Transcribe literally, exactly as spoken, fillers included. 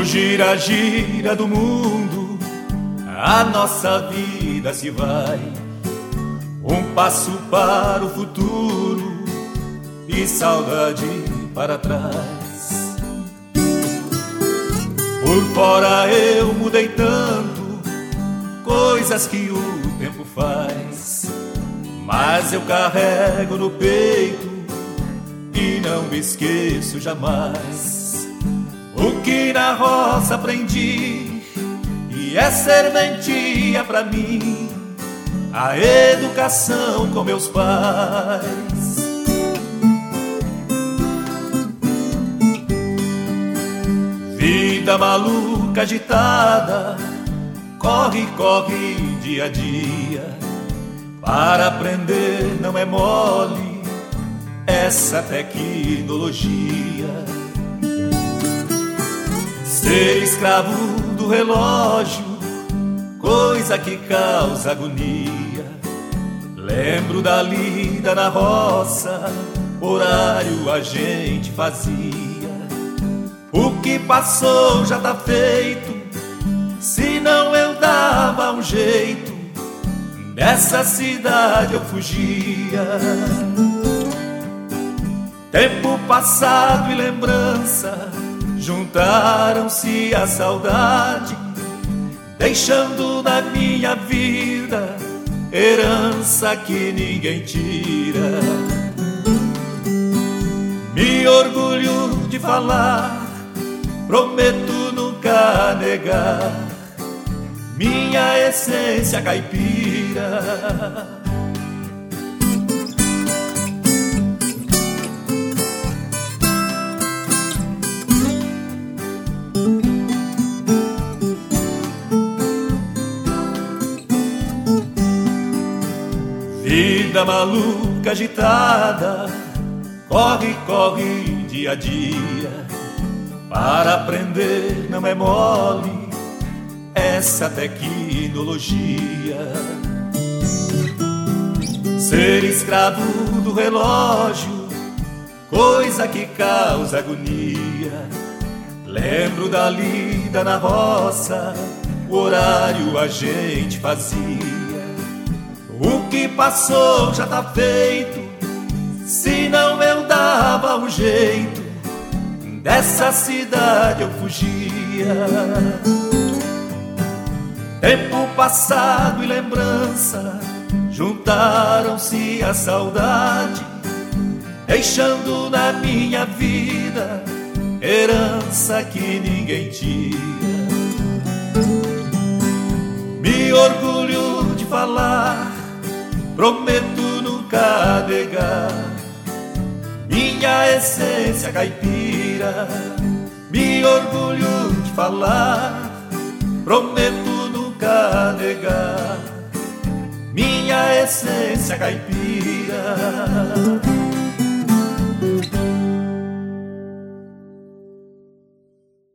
gira, gira do mundo, a nossa vida se vai. Um passo para o futuro e saudade para trás. Por fora eu mudei tanto, coisas que o tempo faz, mas eu carrego no peito e não esqueço jamais o que na roça aprendi, e é serventia pra mim a educação com meus pais. Vida maluca, agitada, corre, corre dia a dia. Para aprender não é mole essa tecnologia. Ser escravo do relógio, coisa que causa agonia. Lembro da lida na roça, horário a gente fazia. O que passou já tá feito, senão eu dava um jeito. Dessa cidade eu fugia. Tempo passado e lembrança juntaram-se à saudade, deixando na minha vida herança que ninguém tira. Me orgulho de falar, prometo nunca negar minha essência caipira. Vida maluca, agitada, corre, corre dia a dia. Para aprender não é mole essa tecnologia. Ser escravo do relógio, coisa que causa agonia. Lembro da lida na roça, o horário a gente fazia. O que passou já tá feito, senão eu dava um jeito. Dessa cidade eu fugia. Tempo passado e lembrança juntaram-se à saudade, deixando na minha vida herança que ninguém tira. Me orgulho de falar, prometo nunca negar minha essência caipira. Me orgulho de falar, prometo nunca negar minha essência caipira.